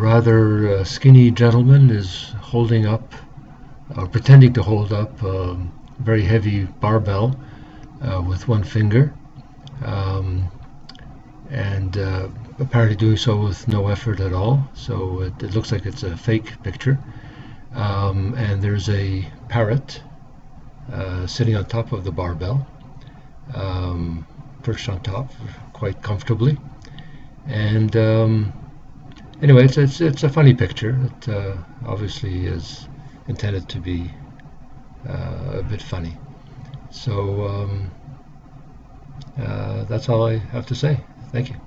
rather skinny gentleman is holding up, or pretending to hold up, a very heavy barbell with one finger, um, and apparently doing so with no effort at all. So it looks like it's a fake picture. And there's a parrot sitting on top of the barbell, perched on top quite comfortably. And anyway, it's a funny picture. It obviously is intended to be a bit funny. So that's all I have to say. Thank you.